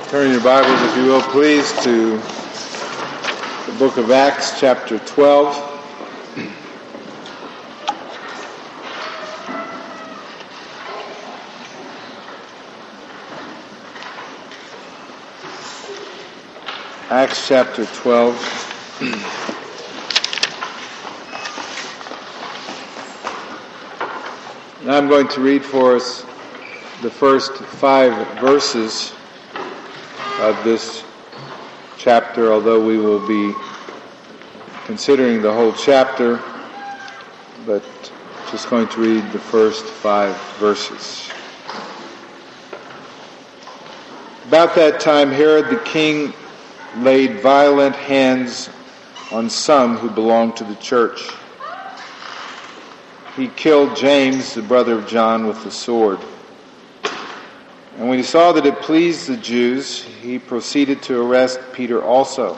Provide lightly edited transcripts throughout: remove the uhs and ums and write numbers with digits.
Turn your Bibles, if you will, please, to the book of Acts, chapter 12. Acts chapter 12. Now I'm going to read for us the first 5 verses of this chapter, although we will be considering the whole chapter, but just going to read the first 5 verses. About that time, Herod the king laid violent hands on some who belonged to the church. He killed James, the brother of John, with the sword. And when he saw that it pleased the Jews, he proceeded to arrest Peter also.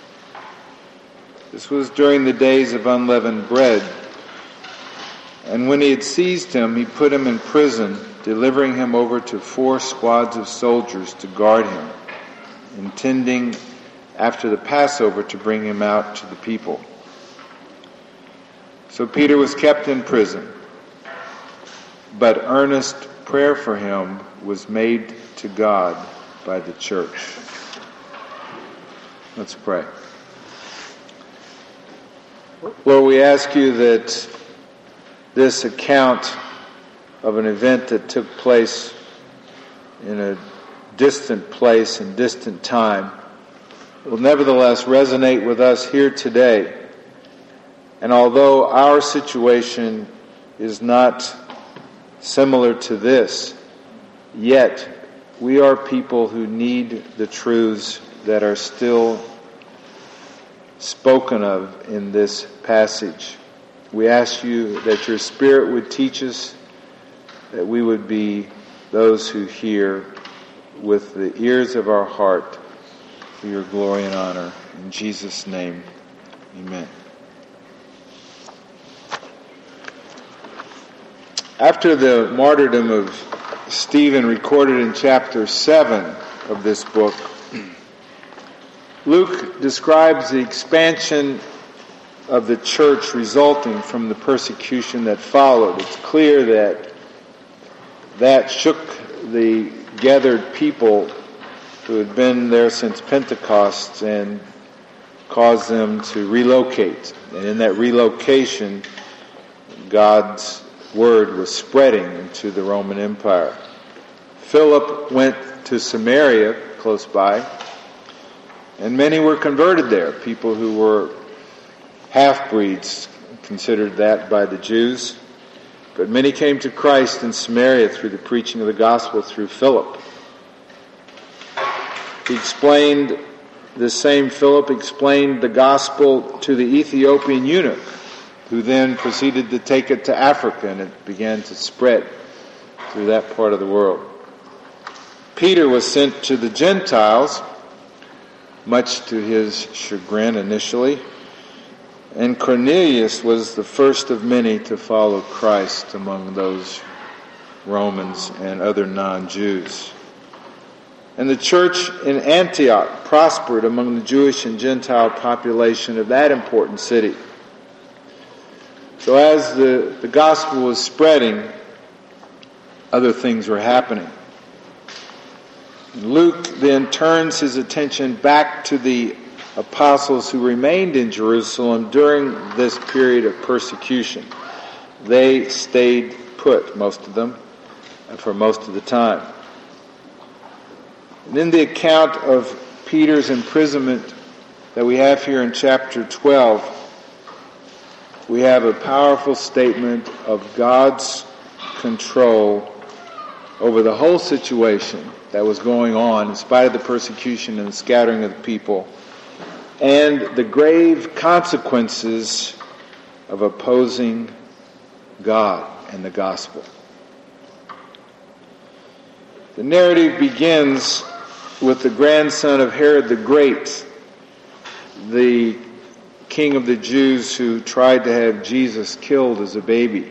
This was during the days of unleavened bread. And when he had seized him, he put him in prison, delivering him over to 4 squads of soldiers to guard him, intending after the Passover to bring him out to the people. So Peter was kept in prison, but earnest prayer for him was made to God by the church. Let's pray. Lord, we ask you that this account of an event that took place in a distant place and distant time will nevertheless resonate with us here today. And although our situation is not similar to this, yet we are people who need the truths that are still spoken of in this passage. We ask you that your Spirit would teach us, that we would be those who hear with the ears of our heart for your glory and honor. In Jesus' name, amen. After the martyrdom of Stephen, recorded in chapter 7 of this book, Luke describes the expansion of the church resulting from the persecution that followed. It's clear that shook the gathered people who had been there since Pentecost and caused them to relocate. And in that relocation, God's word was spreading into the Roman Empire. Philip went to Samaria, close by, and many were converted there, people who were half-breeds, considered that by the Jews. But many came to Christ in Samaria through the preaching of the gospel through Philip. Philip explained the gospel to the Ethiopian eunuch, who then proceeded to take it to Africa, and it began to spread through that part of the world. Peter was sent to the Gentiles, much to his chagrin initially, and Cornelius was the first of many to follow Christ among those Romans and other non-Jews. And the church in Antioch prospered among the Jewish and Gentile population of that important city. So as the gospel was spreading, other things were happening. Luke then turns his attention back to the apostles who remained in Jerusalem during this period of persecution. They stayed put, most of them, for most of the time. And in the account of Peter's imprisonment that we have here in chapter 12, we have a powerful statement of God's control over the whole situation that was going on in spite of the persecution and the scattering of the people, and the grave consequences of opposing God and the gospel. The narrative begins with the grandson of Herod the Great, the king of the Jews who tried to have Jesus killed as a baby.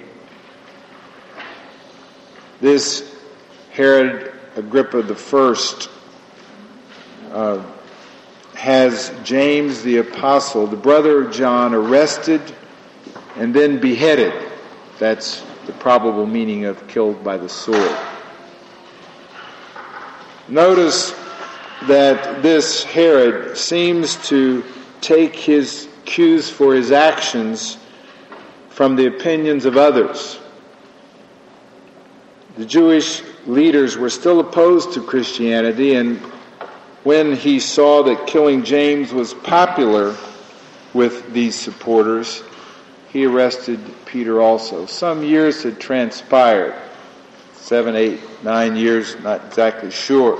This Herod Agrippa I has James the Apostle, the brother of John, arrested and then beheaded. That's the probable meaning of killed by the sword. Notice that this Herod seems to take his cues for his actions from the opinions of others. The Jewish leaders were still opposed to Christianity, and when he saw that killing James was popular with these supporters, he arrested Peter also. Some years had transpired, 7, 8, 9 years, not exactly sure.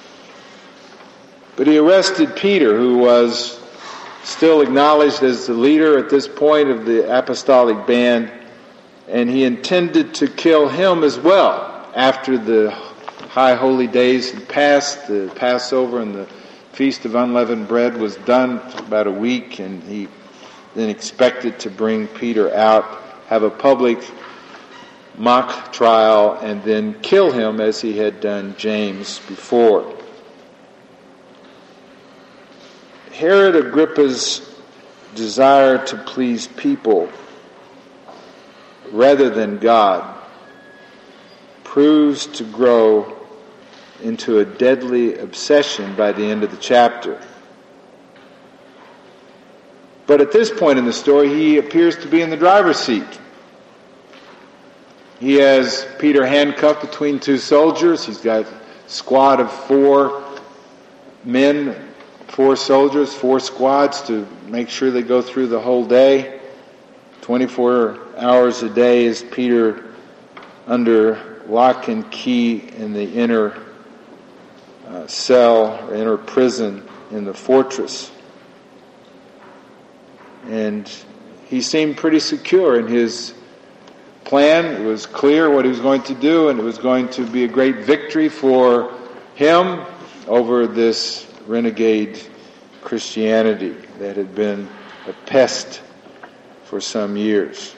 But he arrested Peter, who was still acknowledged as the leader at this point of the apostolic band, and he intended to kill him as well after the high holy days had passed. The Passover and the Feast of Unleavened Bread was done for about a week, and he then expected to bring Peter out, have a public mock trial, and then kill him as he had done James before. Herod Agrippa's desire to please people rather than God proves to grow into a deadly obsession by the end of the chapter. But at this point in the story, he appears to be in the driver's seat. He has Peter handcuffed between two soldiers. He's got a squad of 4 men, 4 soldiers, 4 squads to make sure they go through the whole day. 24 hours a day is Peter under lock and key in the inner cell, or inner prison in the fortress. And he seemed pretty secure in his plan. It was clear what he was going to do, and it was going to be a great victory for him over this renegade Christianity that had been a pest for some years.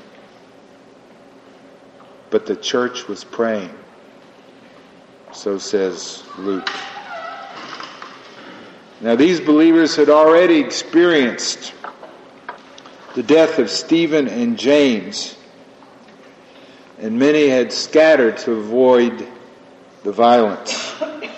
But the church was praying. So says Luke. Now these believers had already experienced the death of Stephen and James, and many had scattered to avoid the violence.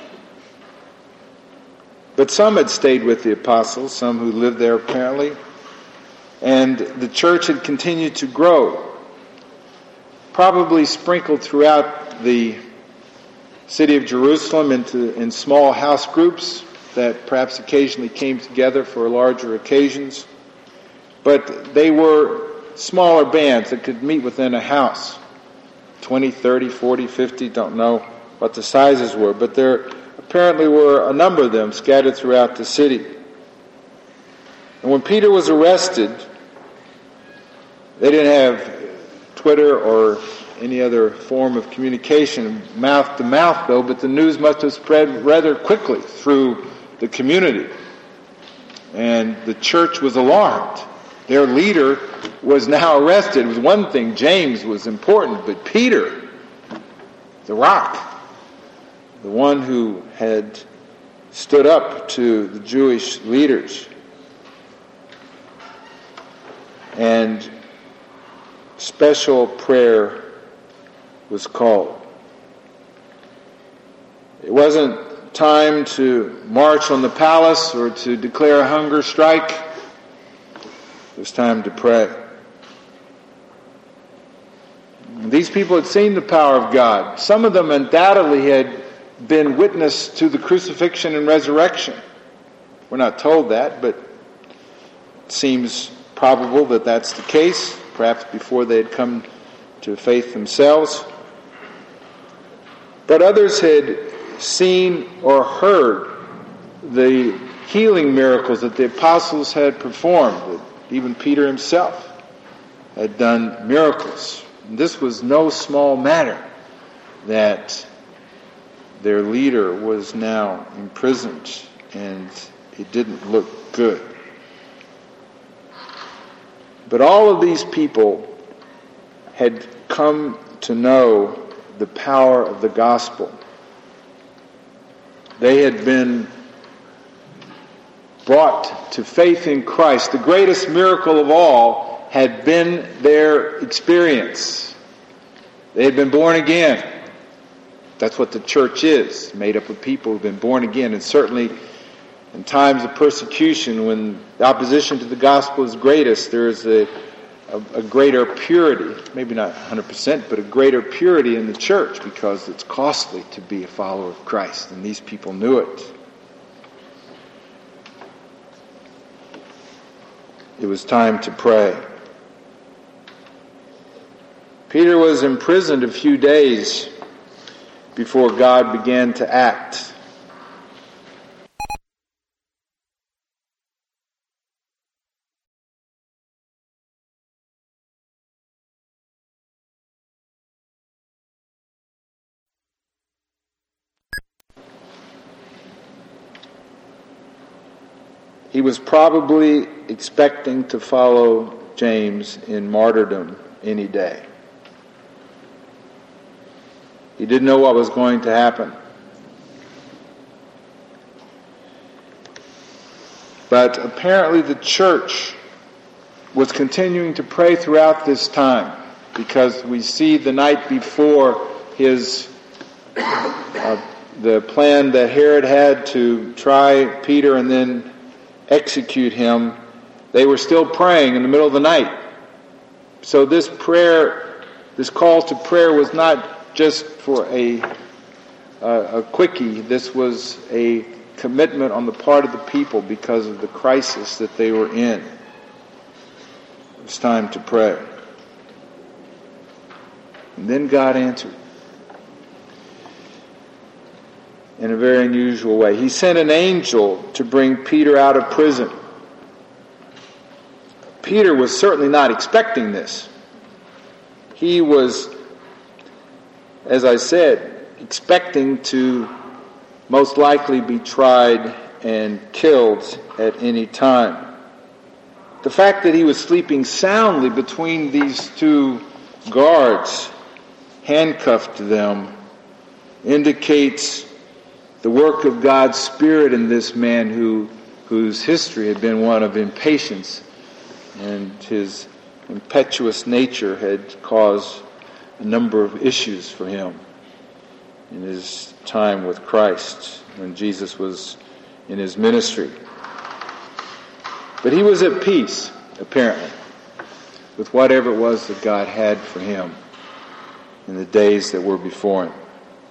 But some had stayed with the apostles, some who lived there apparently, and the church had continued to grow, probably sprinkled throughout the city of Jerusalem in small house groups that perhaps occasionally came together for larger occasions. But they were smaller bands that could meet within a house. 20, 30, 40, 50, don't know what the sizes were. But there apparently were a number of them scattered throughout the city. And when Peter was arrested, they didn't have Twitter or any other form of communication, mouth to mouth though, but the news must have spread rather quickly through the community. And the church was alarmed. Their leader was now arrested. It was one thing, James was important, but Peter, the rock, the one who had stood up to the Jewish leaders, and special prayer was called. It wasn't time to march on the palace or to declare a hunger strike. It was time to pray. These people had seen the power of God. Some of them undoubtedly had been witness to the crucifixion and resurrection. We're not told that, but it seems probable that that's the case, perhaps before they had come to faith themselves. But others had seen or heard the healing miracles that the apostles had performed. Even Peter himself had done miracles. And this was no small matter that their leader was now imprisoned, and it didn't look good. But all of these people had come to know the power of the gospel. They had been brought to faith in Christ, the greatest miracle of all had been their experience. They had been born again. That's what the church is, made up of people who've been born again. And certainly in times of persecution, when the opposition to the gospel is greatest, there is a greater purity, maybe not 100%, but a greater purity in the church, because it's costly to be a follower of Christ, and these people knew it. It was time to pray. Peter was imprisoned a few days before God began to act. He was probably expecting to follow James in martyrdom any day. He didn't know what was going to happen. But apparently the church was continuing to pray throughout this time, because we see the night before the plan that Herod had to try Peter and then execute him, they were still praying in the middle of the night. So this prayer, this call to prayer, was not just for a quickie. This was a commitment on the part of the people because of the crisis that they were in. It was time to pray. And then God answered in a very unusual way. He sent an angel to bring Peter out of prison. Peter was certainly not expecting this. He was, as I said, expecting to most likely be tried and killed at any time. The fact that he was sleeping soundly between these two guards, handcuffed to them, indicates the work of God's Spirit in this man whose history had been one of impatience, and his impetuous nature had caused a number of issues for him in his time with Christ when Jesus was in his ministry. But he was at peace, apparently, with whatever it was that God had for him in the days that were before him.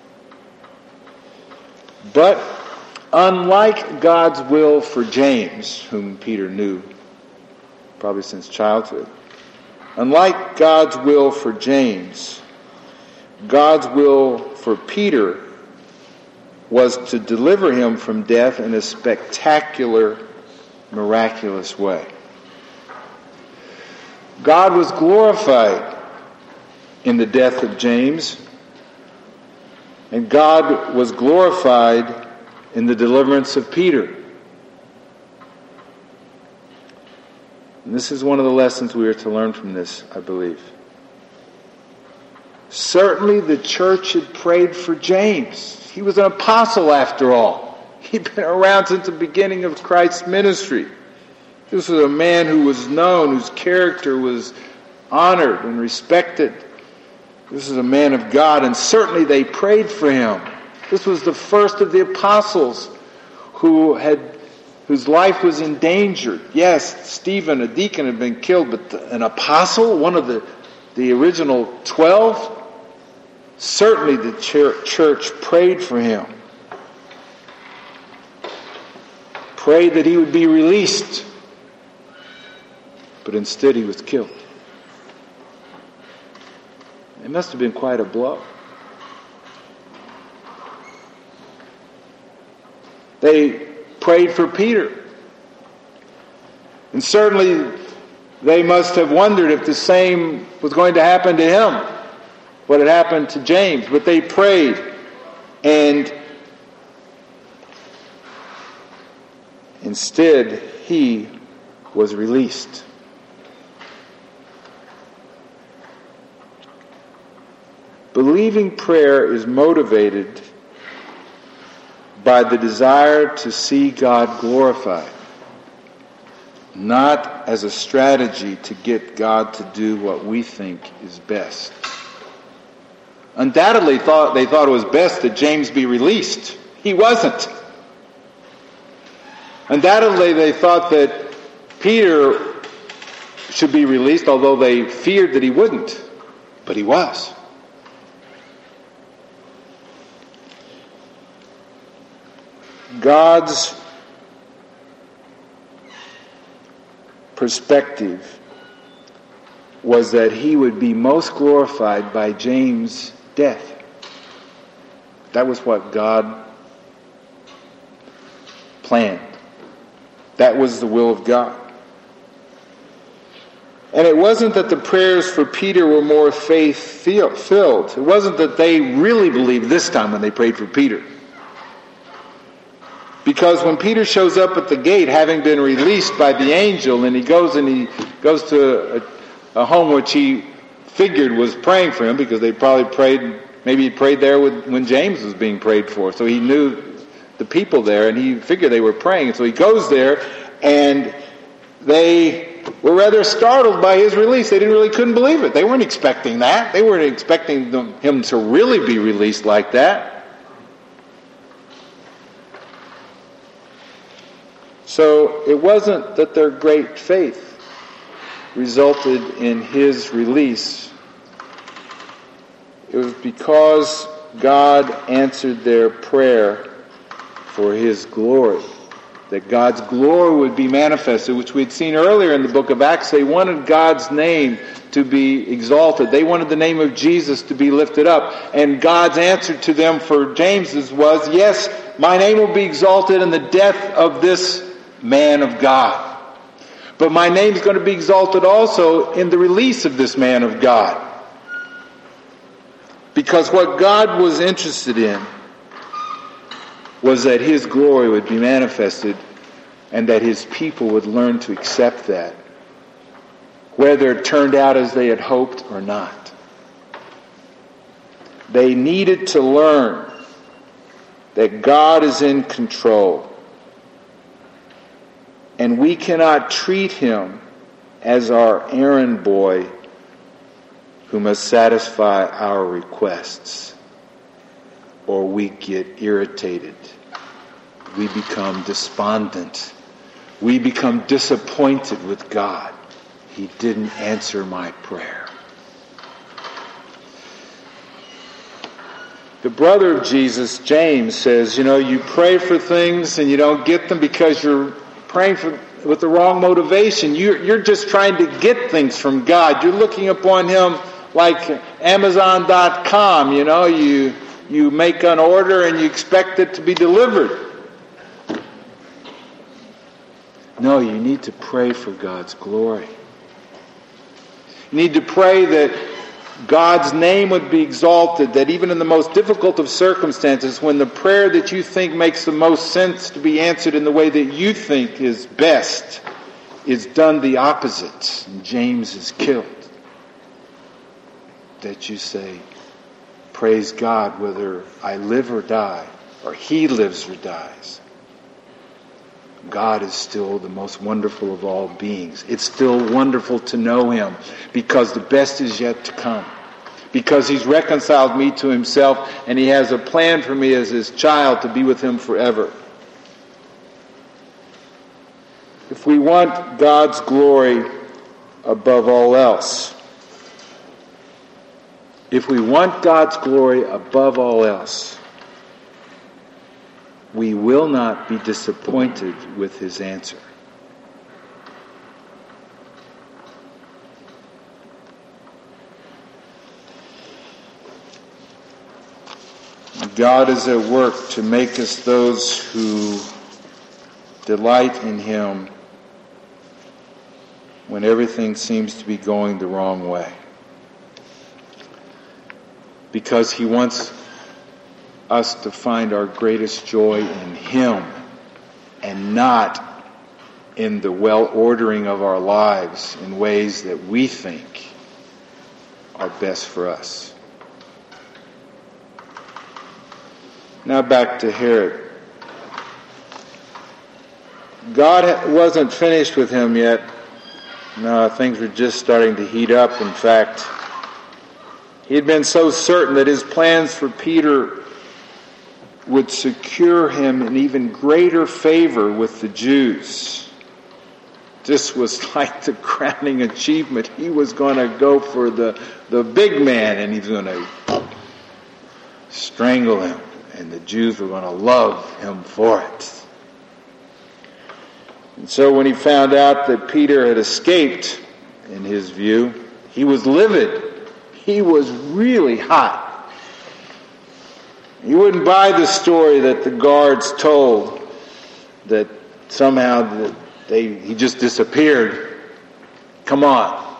But unlike God's will for James, whom Peter knew probably since childhood, unlike God's will for James, God's will for Peter was to deliver him from death in a spectacular, miraculous way. God was glorified in the death of James, and God was glorified in the deliverance of Peter. And this is one of the lessons we are to learn from this, I believe. Certainly the church had prayed for James. He was an apostle after all. He'd been around since the beginning of Christ's ministry. This was a man who was known, whose character was honored and respected. This is a man of God, and certainly they prayed for him. This was the first of the apostles whose life was endangered. Yes, Stephen, a deacon, had been killed, but an apostle, one of the original 12, certainly the church prayed for him. Prayed that he would be released, but instead he was killed. It must have been quite a blow. They prayed for Peter. And certainly they must have wondered if the same was going to happen to him, what had happened to James. But they prayed, and instead he was released. Believing prayer is motivated by the desire to see God glorified. not as a strategy to get God to do what we think is best. Undoubtedly, they thought it was best that James be released. He wasn't. Undoubtedly, they thought that Peter should be released, although they feared that he wouldn't. But he was. God's perspective was that he would be most glorified by James' death. That was what God planned. That was the will of God. And it wasn't that the prayers for Peter were more faith-filled. It wasn't that they really believed this time when they prayed for Peter. Because when Peter shows up at the gate, having been released by the angel, and he goes to a home which he figured was praying for him, because they probably prayed, maybe he prayed there when James was being prayed for. So he knew the people there, and he figured they were praying. And so he goes there, and they were rather startled by his release. They couldn't believe it. They weren't expecting that. They weren't expecting him to really be released like that. So it wasn't that their great faith resulted in his release. It was because God answered their prayer for his glory. That God's glory would be manifested, which we had seen earlier in the book of Acts. They wanted God's name to be exalted. They wanted the name of Jesus to be lifted up. And God's answer to them for James's was, yes, my name will be exalted in the death of this man of God. But my name is going to be exalted also in the release of this man of God. Because what God was interested in was that his glory would be manifested and that his people would learn to accept that, whether it turned out as they had hoped or not. They needed to learn that God is in control. And we cannot treat him as our errand boy who must satisfy our requests, or we get irritated. We become despondent. We become disappointed with God. He didn't answer my prayer. The brother of Jesus, James, says, you pray for things and you don't get them because you're praying with the wrong motivation. You're just trying to get things from God. You're looking upon him like Amazon.com. You make an order and you expect it to be delivered. No, you need to pray for God's glory. You need to pray that God's name would be exalted, that even in the most difficult of circumstances, when the prayer that you think makes the most sense to be answered in the way that you think is best, is done the opposite, and James is killed. That you say, praise God whether I live or die, or he lives or dies. God is still the most wonderful of all beings. It's still wonderful to know him because the best is yet to come. Because he's reconciled me to himself and he has a plan for me as his child to be with him forever. If we want God's glory above all else, we will not be disappointed with his answer. God is at work to make us those who delight in him when everything seems to be going the wrong way. Because he wants us to find our greatest joy in him and not in the well-ordering of our lives in ways that we think are best for us. Now back to Herod. God wasn't finished with him yet. No, things were just starting to heat up. In fact, he had been so certain that his plans for Peter would secure him an even greater favor with the Jews. This was like the crowning achievement. He was going to go for the big man, and he's going to strangle him, and the Jews were going to love him for it. And so when he found out that Peter had escaped, in his view, he was livid. He was really hot. He wouldn't buy the story that the guards told, that somehow he just disappeared. Come on.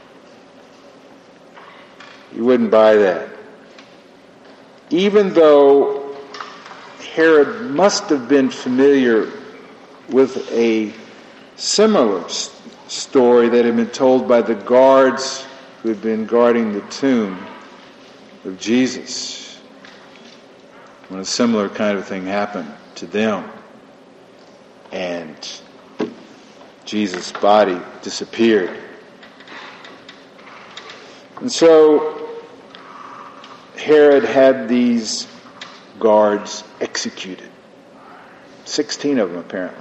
He wouldn't buy that. Even though Herod must have been familiar with a similar story that had been told by the guards who had been guarding the tomb of Jesus, when a similar kind of thing happened to them and Jesus' body disappeared. And so Herod had these guards executed. 16 of them, apparently.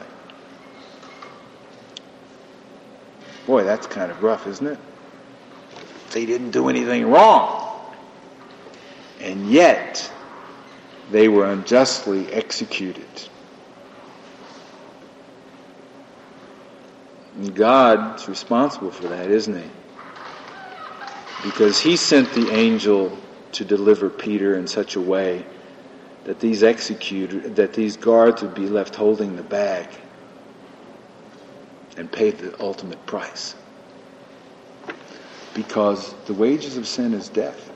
Boy, that's kind of rough, isn't it? They didn't do anything wrong. And yet, they were unjustly executed. And God's responsible for that, isn't he? Because he sent the angel to deliver Peter in such a way that these guards would be left holding the bag and pay the ultimate price. Because the wages of sin is death.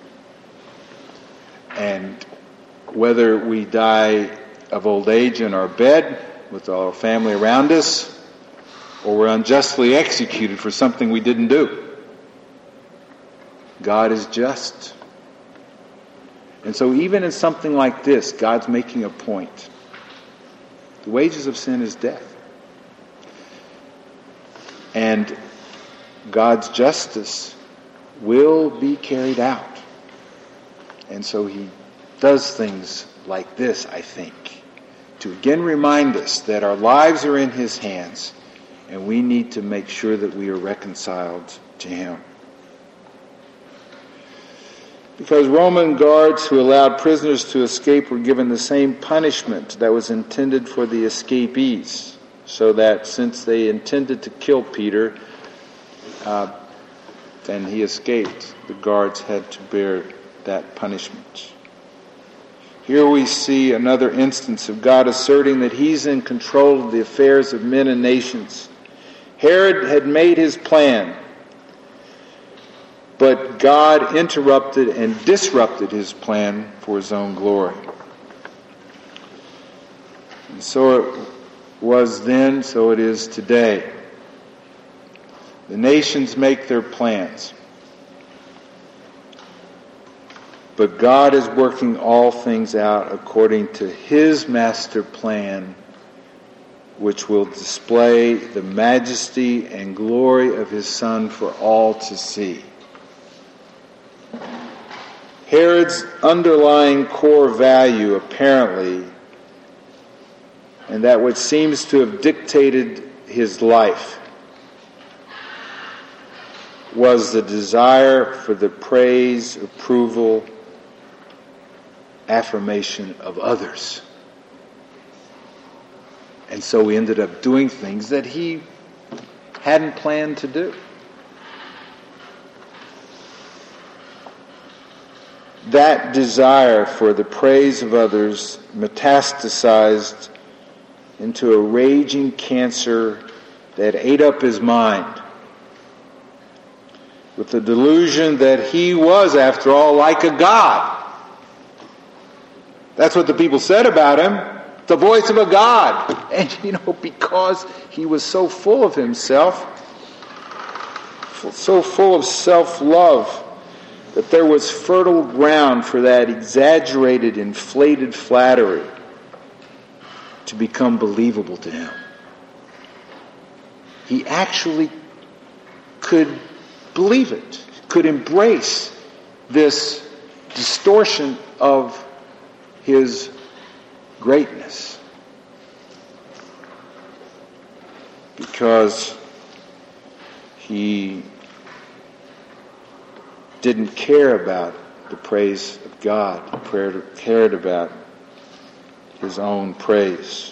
And whether we die of old age in our bed with our family around us, or we're unjustly executed for something we didn't do, God is just. And so even in something like this, God's making a point. The wages of sin is death. And God's justice will be carried out. And so he does things like this, I think, to again remind us that our lives are in his hands and we need to make sure that we are reconciled to him. Because Roman guards who allowed prisoners to escape were given the same punishment that was intended for the escapees, so that since they intended to kill Peter, then he escaped. The guards had to bear that punishment. Here we see another instance of God asserting that he's in control of the affairs of men and nations. Herod had made his plan, but God interrupted and disrupted his plan for his own glory. And so it was then, so it is today. The nations make their plans, but God is working all things out according to his master plan, which will display the majesty and glory of his Son for all to see. Herod's underlying core value, apparently, and that which seems to have dictated his life, was the desire for the praise, approval, affirmation of others. And so he ended up doing things that he hadn't planned to do. That desire for the praise of others metastasized into a raging cancer that ate up his mind, with the delusion that he was, after all, like a god. That's what the people said about him. The voice of a god. And, because he was so full of himself, so full of self-love, that there was fertile ground for that exaggerated, inflated flattery to become believable to him. he actually could believe it, could embrace this distortion of his greatness. Because he didn't care about the praise of God. He cared about his own praise.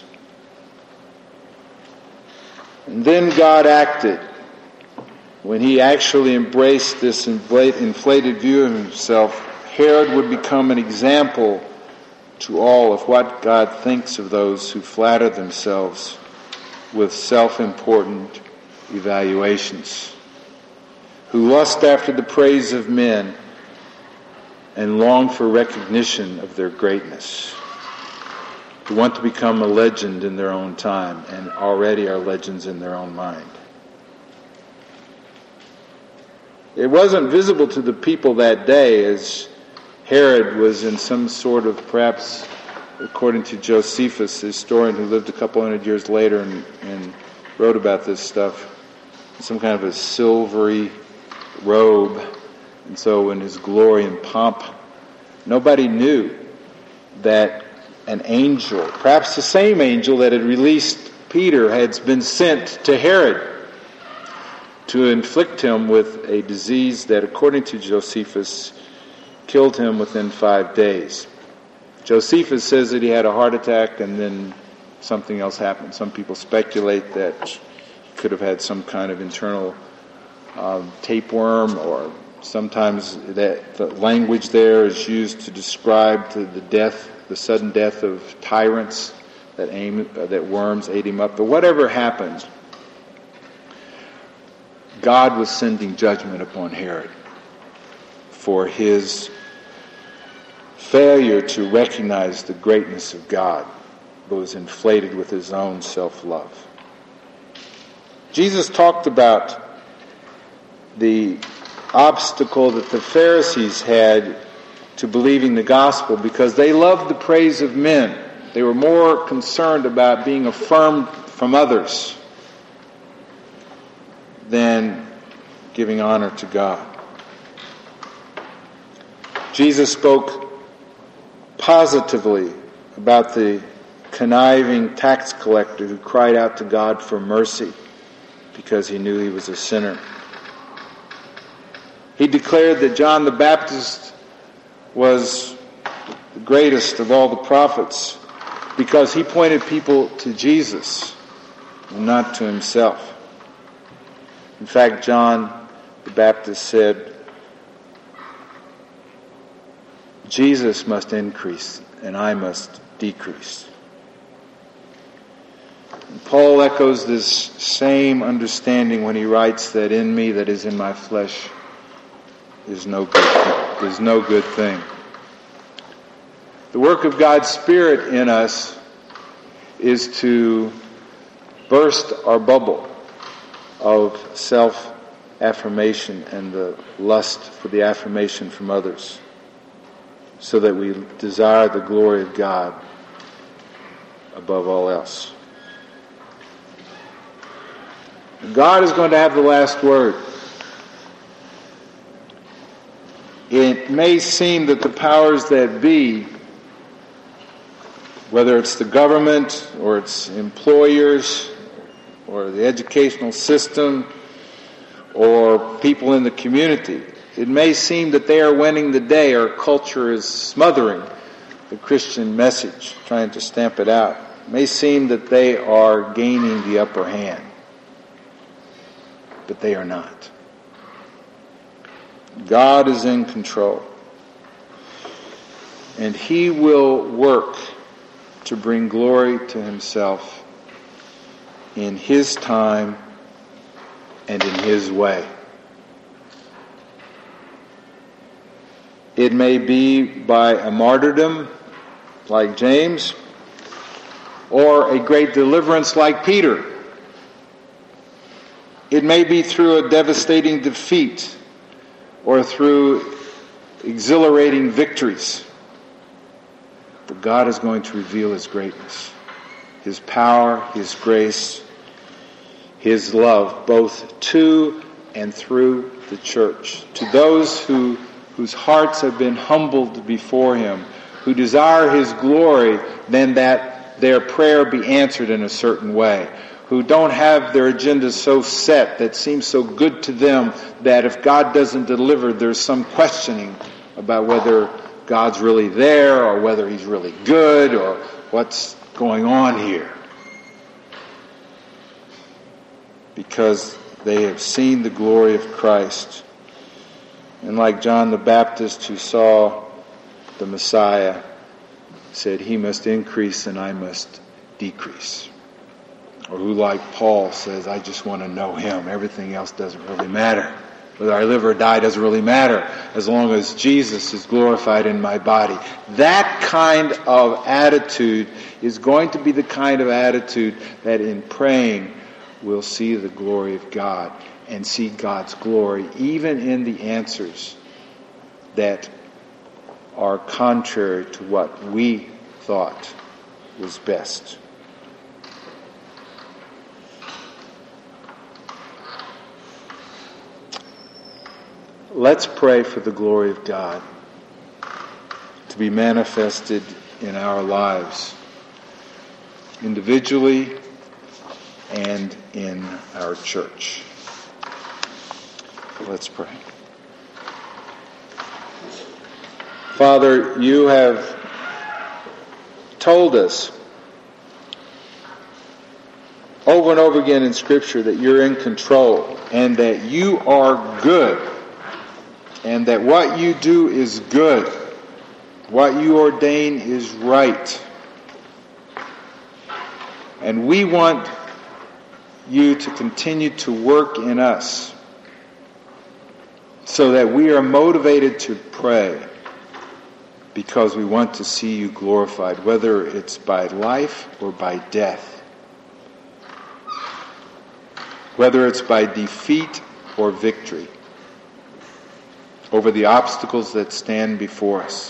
And then God acted. When he actually embraced this inflated view of himself, Herod would become an example to all of what God thinks of those who flatter themselves with self-important evaluations, who lust after the praise of men and long for recognition of their greatness, who want to become a legend in their own time and already are legends in their own mind. It wasn't visible to the people that day, as Herod was in some sort of, perhaps according to Josephus, the historian who lived a couple hundred years later and wrote about this stuff, some kind of a silvery robe. And so in his glory and pomp, nobody knew that an angel, perhaps the same angel that had released Peter, had been sent to Herod to inflict him with a disease that, according to Josephus, killed him within 5 days. Josephus says that he had a heart attack and then something else happened. Some people speculate that he could have had some kind of internal tapeworm, or sometimes that the language there is used to describe the sudden death of tyrants, that worms ate him up. But whatever happened, God was sending judgment upon Herod for his failure to recognize the greatness of God, but was inflated with his own self-love. Jesus talked about the obstacle that the Pharisees had to believing the gospel because they loved the praise of men. They were more concerned about being affirmed from others than giving honor to God. Jesus spoke positively about the conniving tax collector who cried out to God for mercy because he knew he was a sinner. He declared that John the Baptist was the greatest of all the prophets because he pointed people to Jesus and not to himself. In fact, John the Baptist said, Jesus must increase and I must decrease. And Paul echoes this same understanding when he writes that in me, that is in my flesh, is no good thing. The work of God's Spirit in us is to burst our bubble of self-affirmation and the lust for the affirmation from others, so that we desire the glory of God above all else. God is going to have the last word. It may seem that the powers that be, whether it's the government or its employers or the educational system or people in the community, it may seem that they are winning the day. Our culture is smothering the Christian message, trying to stamp it out. It may seem that they are gaining the upper hand, but they are not. God is in control, and He will work to bring glory to Himself in His time and in His way. It may be by a martyrdom like James, or a great deliverance like Peter. It may be through a devastating defeat or through exhilarating victories. But God is going to reveal His greatness, His power, His grace, his love both to and through the church. To those whose hearts have been humbled before him, who desire his glory, then that their prayer be answered in a certain way, who don't have their agendas so set that seems so good to them that if God doesn't deliver, there's some questioning about whether God's really there or whether he's really good or what's going on here. Because they have seen the glory of Christ. And like John the Baptist, who saw the Messiah, said, he must increase and I must decrease. Or who, like Paul, says, I just want to know him. Everything else doesn't really matter. Whether I live or die doesn't really matter, as long as Jesus is glorified in my body. That kind of attitude is going to be the kind of attitude that in praying we'll see the glory of God and see God's glory even in the answers that are contrary to what we thought was best. Let's pray for the glory of God to be manifested in our lives, individually and in our church. Let's pray. Father, you have told us over and over again in Scripture that you're in control and that you are good and that what you do is good. What you ordain is right. And we want you to continue to work in us so that we are motivated to pray because we want to see you glorified, whether it's by life or by death, whether it's by defeat or victory over the obstacles that stand before us.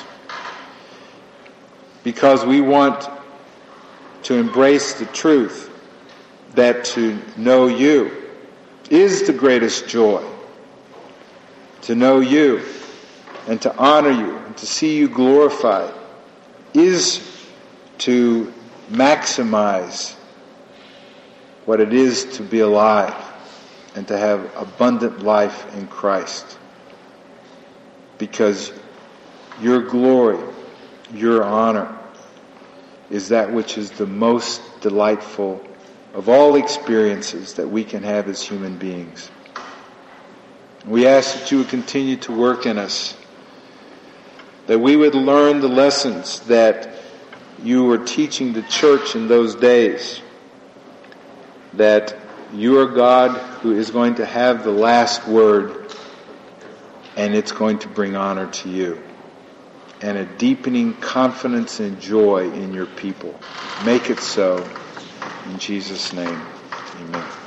Because we want to embrace the truth that to know you is the greatest joy. To know you and to honor you and to see you glorified is to maximize what it is to be alive and to have abundant life in Christ. Because your glory, your honor, is that which is the most delightful of all experiences that we can have as human beings. We ask that you would continue to work in us, that we would learn the lessons that you were teaching the church in those days, that you are God who is going to have the last word, and it's going to bring honor to you, and a deepening confidence and joy in your people. Make it so. In Jesus' name, amen.